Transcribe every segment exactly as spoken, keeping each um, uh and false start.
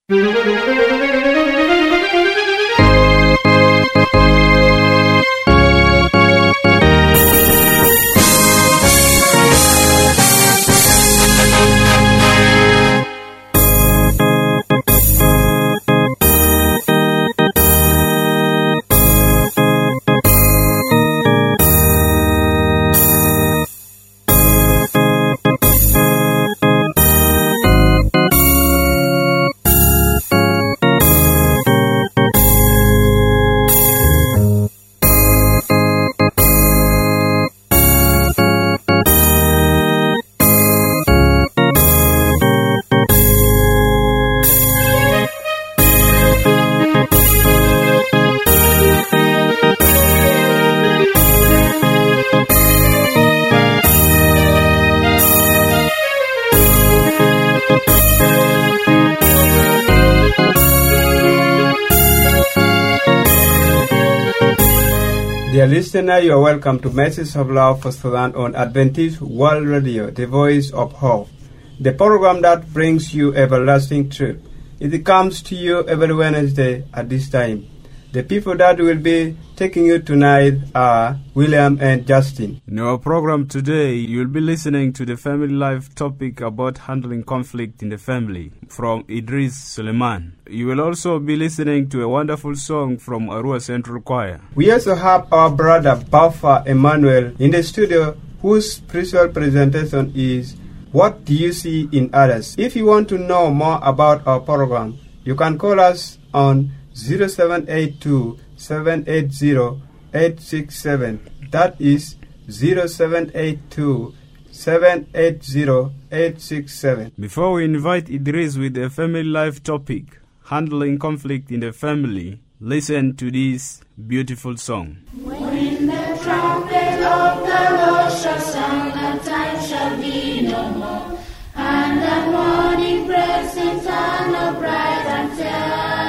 Dear listener, you are welcome to Message of Love for Sudan on Adventist World Radio, the voice of hope, the program that brings you everlasting truth. It comes to you every Wednesday at this time. The people that will be taking you tonight are William and Justin. In our program today, you'll be listening to the family life topic about handling conflict in the family from Idris Suleiman. You will also be listening to a wonderful song from Arua Central Choir. We also have our brother Bafa Emmanuel in the studio, whose spiritual presentation is What Do You See in Others? If you want to know more about our program, you can call us on zero seven eight two, seven eight zero, eight six seven. That is zero seven eight two, seven eight zero, eight six seven. Before we invite Idris with a family life topic, handling conflict in the family, listen to this beautiful song. When the trumpet of the Lord shall sound, and time shall be no more, and the morning breaks eternal bright and fair.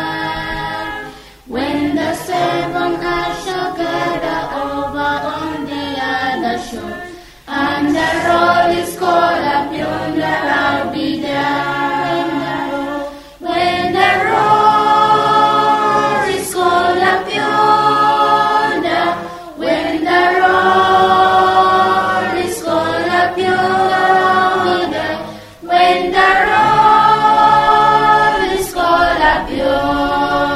When the seven eyes shall gather over on the other shore, and the roll is called up yonder, I'll be there. When the roll is called up yonder, when the roll is called up yonder, when the roll is called up yonder.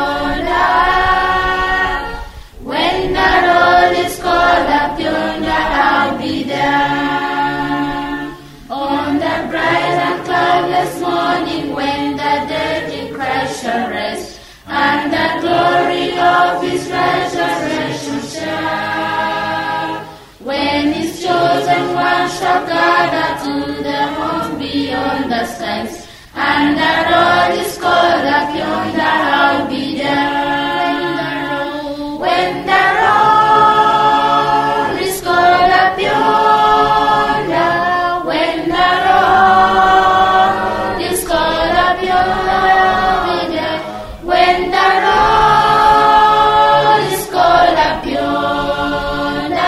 Morning when the dead in Christ shall rest, and the glory of his resurrection shall. When his chosen ones shall gather to the home beyond the skies, and the road is called up yonder, I'll be there. When the road is called up yonder, when the road when the roll is called up yonder,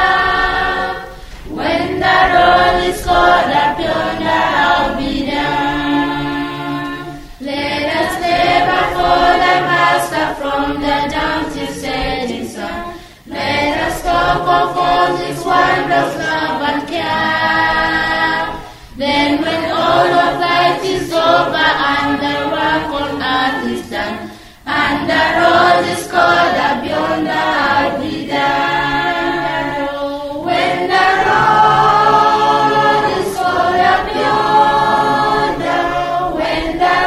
when the roll is called up yonder, I'll be there. Let us labor for the Master from the dawn till setting sun. Let us talk of all his wondrous love and care. Then when all of life is over and the work on earth is done, and the road is called up yonder, I'll be there. When the road is called up yonder, when the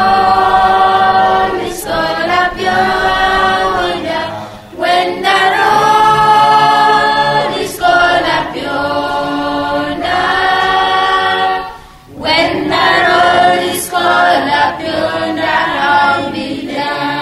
road is called up yonder, when the road is called up yonder, when the road is called up yonder, I'll be there.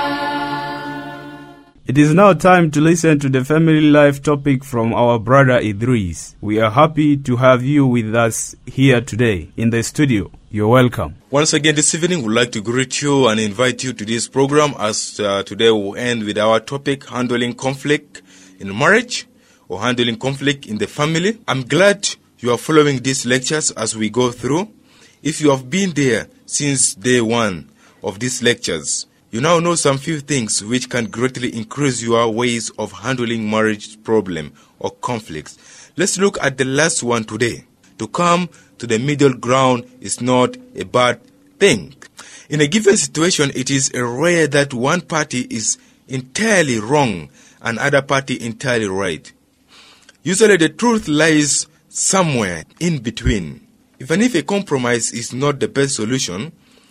It is now time to listen to the family life topic from our brother Idris. We are happy to have you with us here today in the studio. You're welcome. Once again this evening, we'd like to greet you and invite you to this program as uh, today we'll end with our topic, handling conflict in marriage or handling conflict in the family. I'm glad you are following these lectures as we go through. If you have been there since day one of these lectures, you now know some few things which can greatly increase your ways of handling marriage problem or conflicts. Let's look at the last one today. To come to the middle ground is not a bad thing. In a given situation, it is rare that one party is entirely wrong and other party entirely right. Usually the truth lies somewhere in between. Even if a compromise is not the best solution,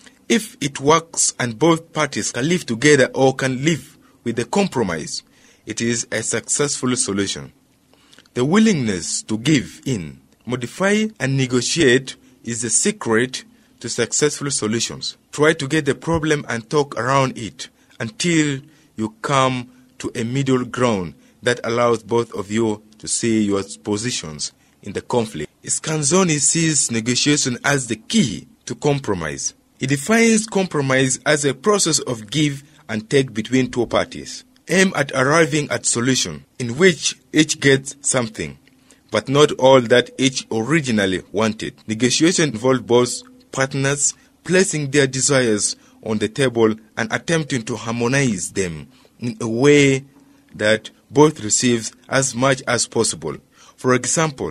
if it works and both parties can live together or can live with the compromise, it is a successful solution. The willingness to give in, modify and negotiate is the secret to successful solutions. Try to get the problem and talk around it until you come to a middle ground that allows both of you to see your positions in the conflict. Scanzoni sees negotiation as the key to compromise. He defines compromise as a process of give and take between two parties, aimed at arriving at solution in which each gets something, but not all that each originally wanted. Negotiation involves both partners placing their desires on the table and attempting to harmonize them in a way that both receives as much as possible. For example,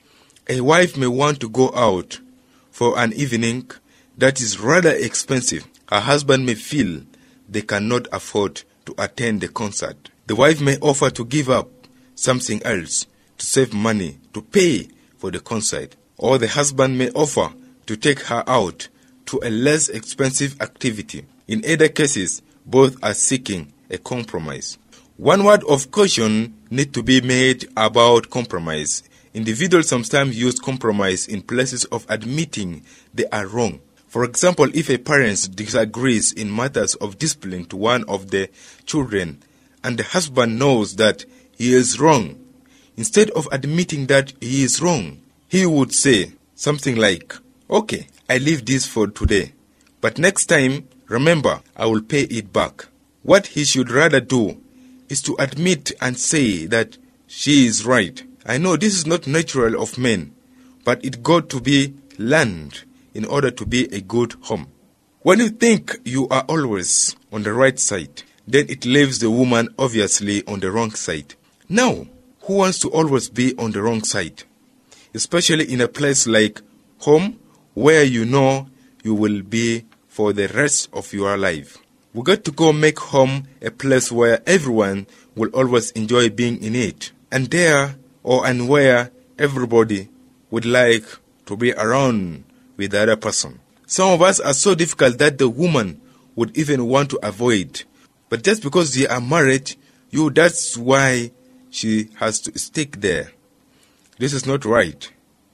a wife may want to go out for an evening that is rather expensive. Her husband may feel they cannot afford to attend the concert. The wife may offer to give up something else to save money to pay for the concert. Or the husband may offer to take her out to a less expensive activity. In either cases, both are seeking a compromise. One word of caution needs to be made about compromise. Individuals sometimes use compromise in places of admitting they are wrong. For example, if a parent disagrees in matters of discipline to one of the children and the husband knows that he is wrong, instead of admitting that he is wrong, he would say something like, "Okay, I leave this for today, but next time, remember, I will pay it back." What he should rather do is to admit and say that she is right. I know this is not natural of men, but it got to be learned in order to be a good home. When you think you are always on the right side, then it leaves the woman obviously on the wrong side. Now, who wants to always be on the wrong side? Especially in a place like home, where you know you will be for the rest of your life. We got to go make home a place where everyone will always enjoy being in it, and there or and where everybody would like to be around with the other person. Some of us are so difficult that the woman would even want to avoid. But just because they are married, you that's why she has to stick there. This is not right.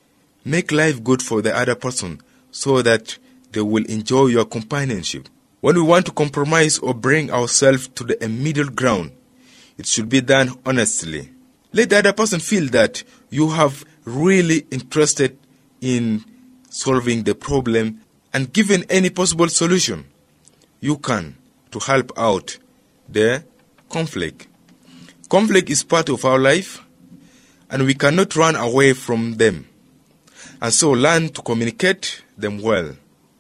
Make life good for the other person so that they will enjoy your companionship. When we want to compromise or bring ourselves to the a middle ground, it should be done honestly. Let the other person feel that you have really interested in solving the problem and given any possible solution you can to help out the conflict. Conflict is part of our life and we cannot run away from them. And so learn to communicate them well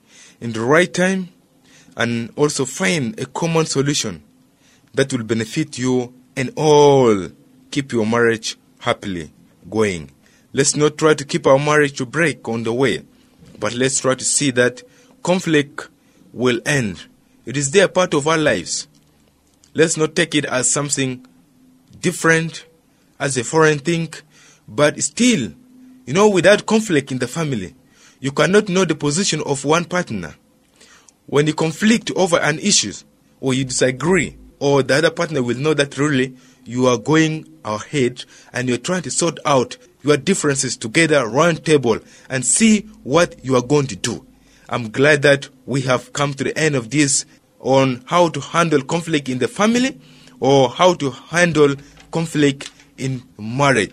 in the right time and also find a common solution that will benefit you and all keep your marriage happily going. Let's not try to keep our marriage to break on the way, but let's try to see that conflict will end. It is there part of our lives. Let's not take it as something different, as a foreign thing, but still, you know, without conflict in the family, you cannot know the position of one partner. When you conflict over an issue, or you disagree, or the other partner will know that really you are going ahead and you're trying to sort out your differences together around table and see what you are going to do. I'm glad that we have come to the end of this on how to handle conflict in the family or how to handle conflict in marriage.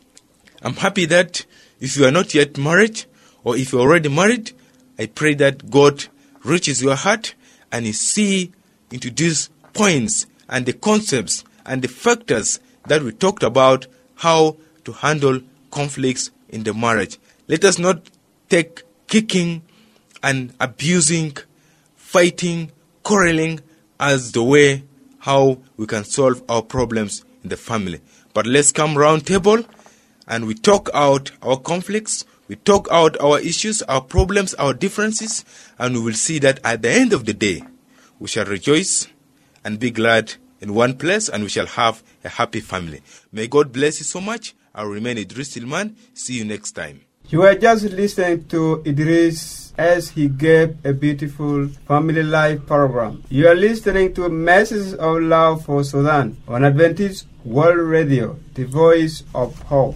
I'm happy that if you are not yet married or if you're already married, I pray that God reaches your heart and you see into these points and the concepts and the factors that we talked about how to handle conflicts in the marriage. Let us not take kicking and abusing, fighting quarreling as the way how we can solve our problems in the family. But let's come round table and we talk out our conflicts, we talk out our issues, our problems, our differences, and we will see that at the end of the day, we shall rejoice and be glad in one place, and we shall have a happy family. May God bless you so much. I will remain Idris Silman. See you next time. You are just listening to Idris as he gave a beautiful family life program. You are listening to Messages of Love for Sudan on Adventist World Radio, the voice of hope.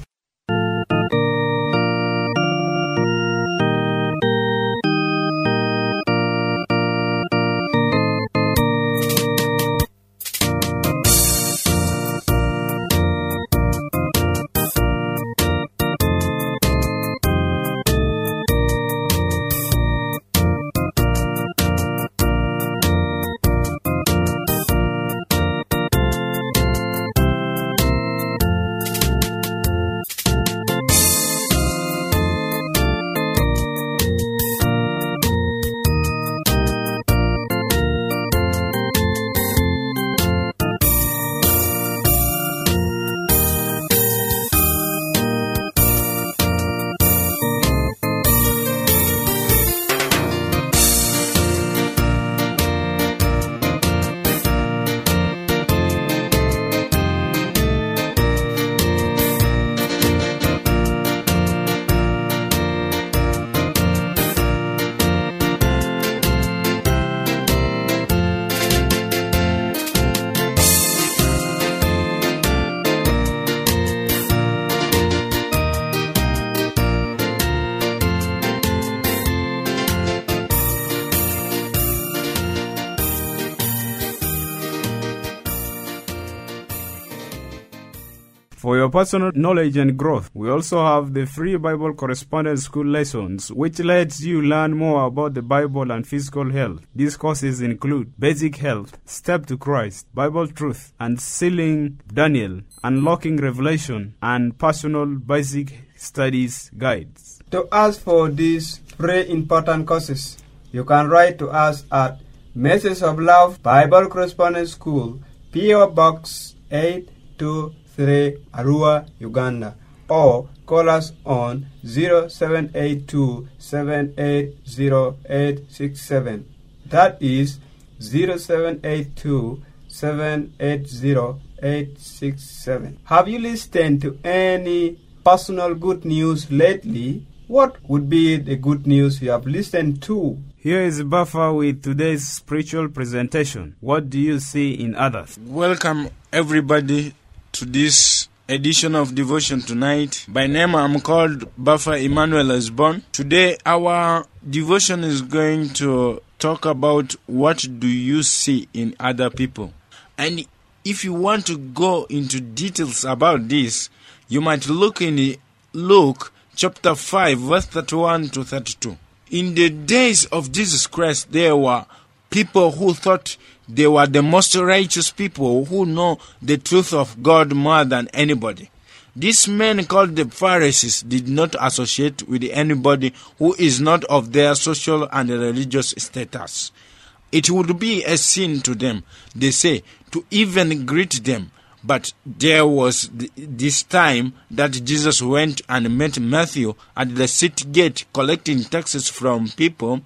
For your personal knowledge and growth, we also have the free Bible Correspondence School lessons, which lets you learn more about the Bible and physical health. These courses include Basic Health, Step to Christ, Bible Truth, and Sealing Daniel, Unlocking Revelation, and Personal Basic Studies Guides. To ask for these very important courses, you can write to us at Messages of Love Bible Correspondence School, P O Box eight two three, Arua, Uganda, or call us on zero seven eight two, seven eight zero, eight six seven. That is zero seven eight two, seven eight zero, eight six seven. Have you listened to any personal good news lately? What would be the good news you have listened to? Here is Buffer with today's spiritual presentation. What do you see in others? Welcome everybody to this edition of Devotion Tonight. By name I'm called Buffer Emmanuel Esbon. Today our devotion is going to talk about what do you see in other people. And if you want to go into details about this, you might look in Luke chapter five verse thirty-one to thirty-two. In the days of Jesus Christ, there were people who thought they were the most righteous people who know the truth of God more than anybody. These men called the Pharisees did not associate with anybody who is not of their social and religious status. It would be a sin to them, they say, to even greet them. But there was this time that Jesus went and met Matthew at the city gate collecting taxes from people,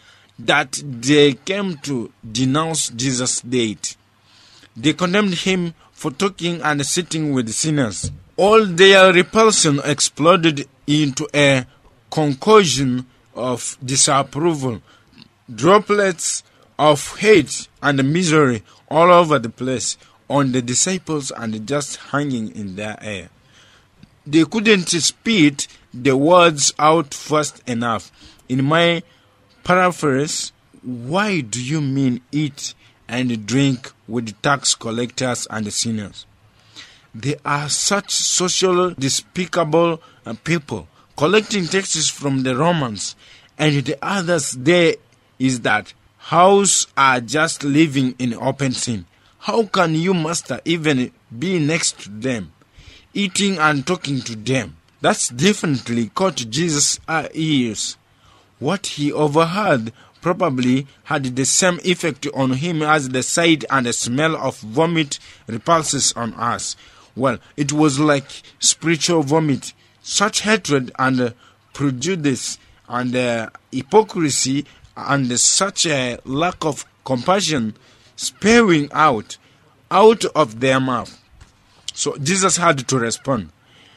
that they came to denounce Jesus' deity. They condemned him for talking and sitting with sinners. All their repulsion exploded into a concoction of disapproval, droplets of hate and misery all over the place on the disciples and just hanging in their air. They couldn't spit the words out fast enough. In my paraphrase, why do you mean eat and drink with tax collectors and sinners? They are such social despicable people, collecting taxes from the Romans, and the others there is that house are just living in open sin. How can you, master, even be next to them, eating and talking to them? That's definitely caught Jesus' ears. What he overheard probably had the same effect on him as the sight and the smell of vomit repulses on us. Well, it was like spiritual vomit. Such hatred and uh, prejudice and uh, hypocrisy and uh, such a lack of compassion spewing out, out of their mouth. So Jesus had to respond.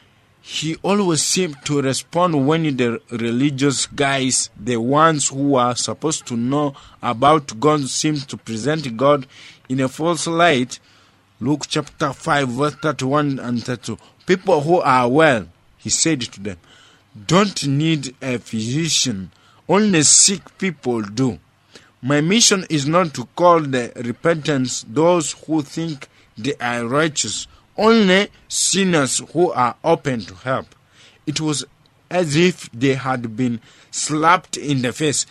He always seemed to respond when the religious guys, the ones who are supposed to know about God, seemed to present God in a false light. Luke chapter five, verse thirty-one and thirty-two. People who are well, he said to them, don't need a physician, only sick people do. My mission is not to call the repentance those who think they are righteous, only sinners who are open to help. It was as if they had been slapped in the face,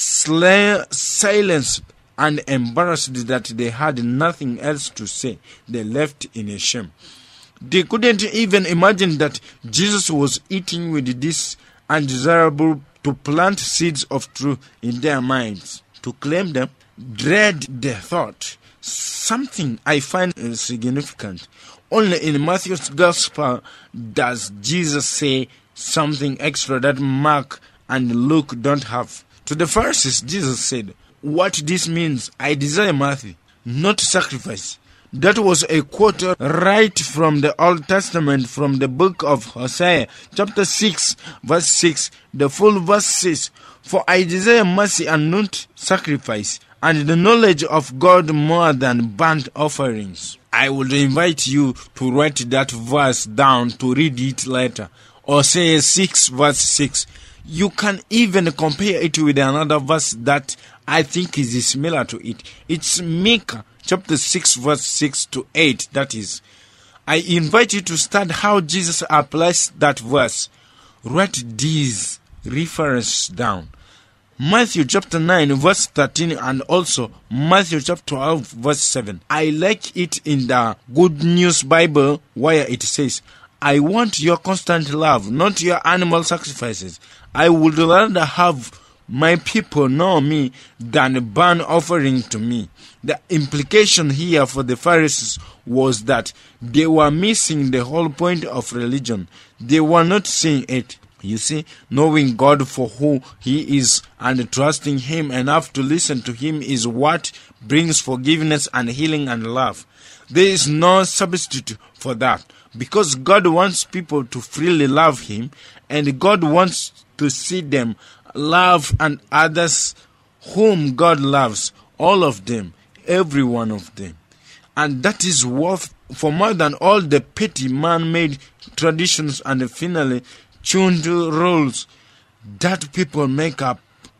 sla- silenced and embarrassed that they had nothing else to say. They left in a shame. They couldn't even imagine that Jesus was eating with this undesirable to plant seeds of truth in their minds. To claim them, dread the thought. Something I find significant. Only in Matthew's Gospel does Jesus say something extra that Mark and Luke don't have. To the Pharisees, Jesus said, what this means, I desire mercy, not sacrifice. That was a quote right from the Old Testament, from the book of Hosea, chapter six, verse six. The full verse says, for I desire mercy and not sacrifice, and the knowledge of God more than burnt offerings. I would invite you to write that verse down to read it later. Hosea six, verse six. You can even compare it with another verse that I think is similar to it. It's Micah chapter six, verse six to eight. That is, I invite you to study how Jesus applies that verse. Write these references down. Matthew chapter nine, verse thirteen, and also Matthew chapter twelve, verse seven. I like it in the Good News Bible where it says, I want your constant love, not your animal sacrifices. I would rather have my people know me than burn offering to me. The implication here for the Pharisees was that they were missing the whole point of religion. They were not seeing it. You see, knowing God for who He is and trusting Him enough to listen to Him is what brings forgiveness and healing and love. There is no substitute for that, because God wants people to freely love Him, and God wants to see them love and others whom God loves, all of them, every one of them. And that is worth for more than all the petty man-made traditions and finally tuned rules that people make up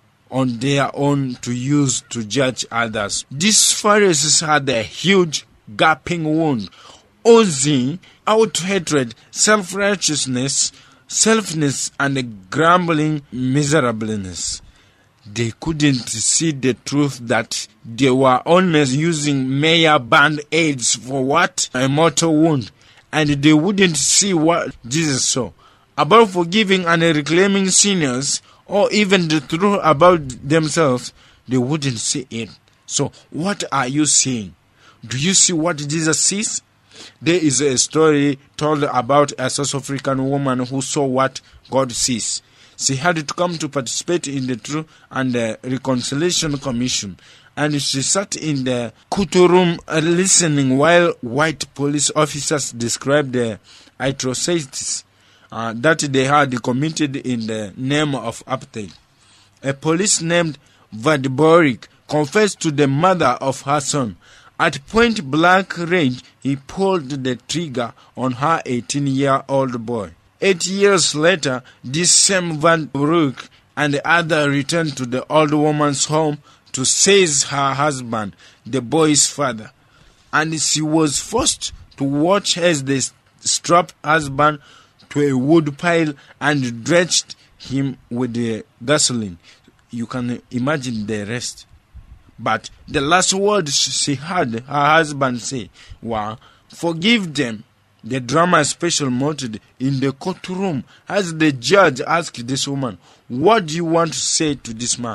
on their own to use to judge others. These Pharisees had a huge gaping wound, oozing out hatred, self-righteousness, selfness, and grumbling miserableness. They couldn't see the truth that they were only using mere band-aids for what? A mortal wound. And they wouldn't see what Jesus saw about forgiving and reclaiming sinners, or even the truth about themselves. They wouldn't see it. So what are you seeing? Do you see what Jesus sees? There is a story told about a South African woman who saw what God sees. She had to come to participate in the Truth and the Reconciliation Commission, and she sat in the Kutu room listening while white police officers described the atrocities uh, that they had committed in the name of apartheid. A police named Vadborik confessed to the mother of her son. At point blank range, he pulled the trigger on her eighteen-year-old boy. Eight years later, this same Van Broek and the other returned to the old woman's home to seize her husband, the boy's father. And she was forced to watch as they strapped husband to a wood pile and drenched him with the gasoline. You can imagine the rest. But the last words she heard her husband say were, "Forgive them." The drama special mounted in the courtroom as the judge asked this woman, "What do you want to say to this man?"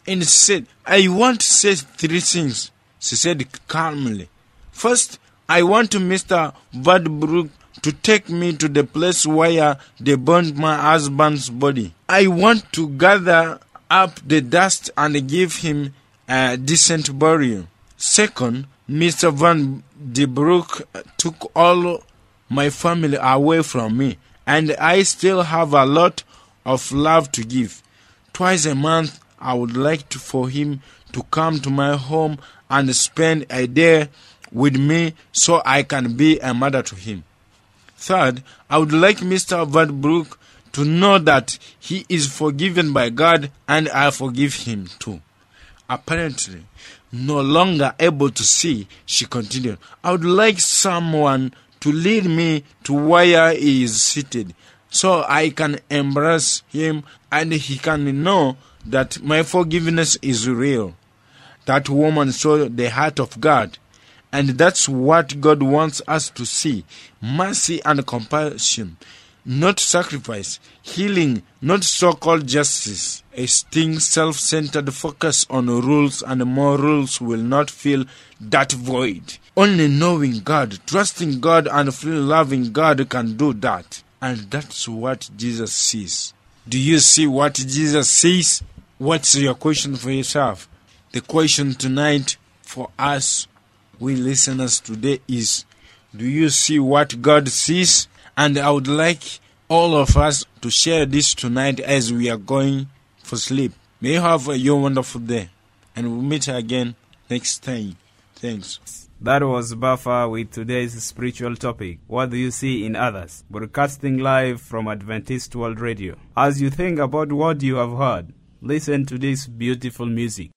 and said, I want to say three things. She said calmly. First, I want Mister Vadbrook to take me to the place where they burned my husband's body. I want to gather up the dust and give him a decent burial. Second, Mister Van de Broek took all my family away from me, and I still have a lot of love to give. Twice a month, I would like to, for him to come to my home and spend a day with me so I can be a mother to him. Third, I would like Mister Vadbroek to know that he is forgiven by God and I forgive him too. Apparently, no longer able to see, she continued, I would like someone to lead me to where he is seated so I can embrace him and he can know that my forgiveness is real. That woman saw the heart of God, and that's what God wants us to see. Mercy and compassion, not sacrifice. Healing, not so-called justice. A sting, self-centered focus on rules and more rules will not fill that void. Only knowing God, trusting God and freely loving God can do that. And that's what Jesus sees. Do you see what Jesus sees? What's your question for yourself? The question tonight for us, we listeners today, is, do you see what God sees? And I would like all of us to share this tonight as we are going for sleep. May you have a your wonderful day, and we'll meet again next time. Thanks. That was Buffer with today's spiritual topic, What Do You See in Others? Broadcasting live from Adventist World Radio. As you think about what you have heard, listen to this beautiful music.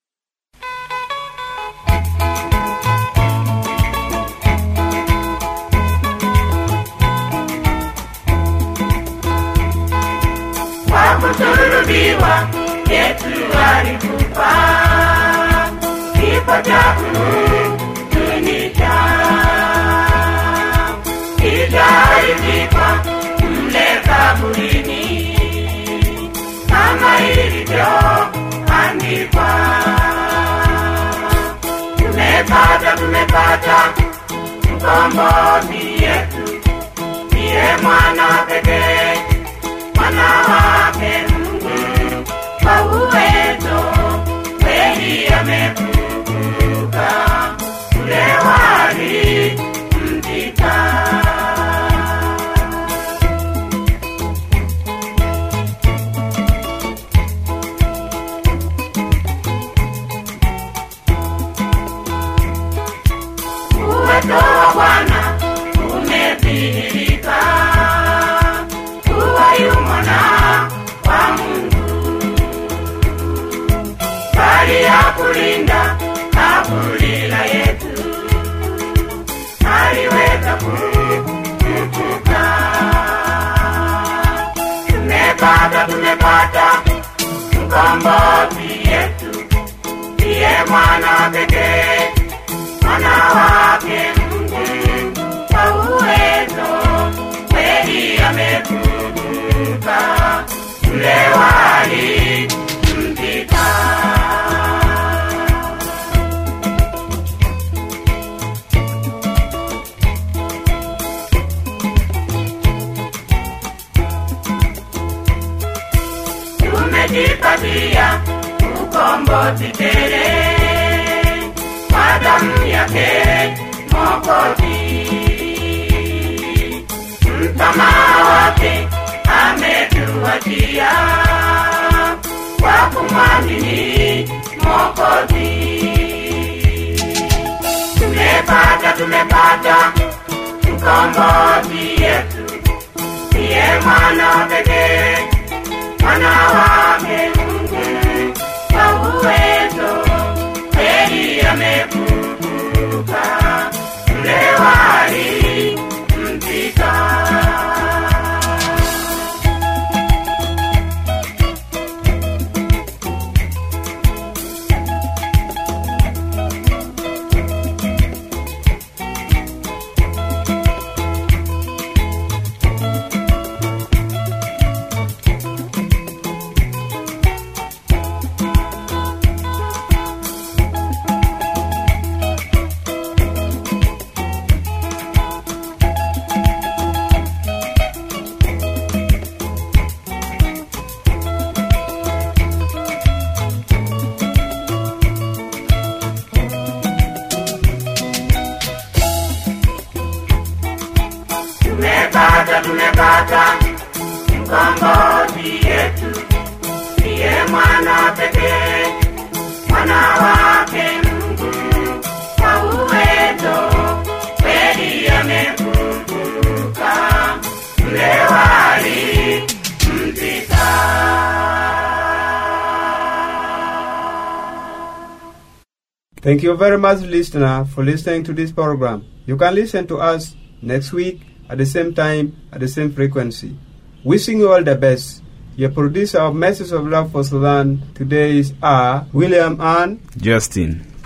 Wakuturubiwa Yesu alikufa kifo cha kutunisha, kisha alizikwa mle kaburini kama ilivyoandikwa. Tumepata, tumepata mkombozi Yesu, ndiye mwana pekee, mwana wake Mungu kwa uwezo, kweli amefufuka, ule walimzika. Uwezo wa Bwana umedhihirika, kuwa yu mwana wa Mungu, bali ya kulinda kaburi la Yesu, aliweza kufufuka. Tumepata, tumepata mkombozi Yesu, ndiye mwana pekee, mwana wake Mungu kwa uwezo, kweli amefufuka, ule walimzika. Tumejipatia ukombozi tele kwa damu yake Mwokozi, msamaha wake ametuachia kwa kumwamini Mwokozi. Tumepata, tumepata mkombozi Yesu, ndiye mwana pekee, mwana wake Mungu kwa uwezo, kweli amefufuka, ule walimzika. sasa tumepata mkombozi yetu, ndiye mwana pekee, mwana wake Mungu kwa uwezo kweli amefufuka, yule walimzika. Thank you very much, listener, for listening to this program. You can listen to us next week at the same time, at the same frequency. Wishing you all the best. Your producer of Message of Love for Sudan today is R. William and Justin.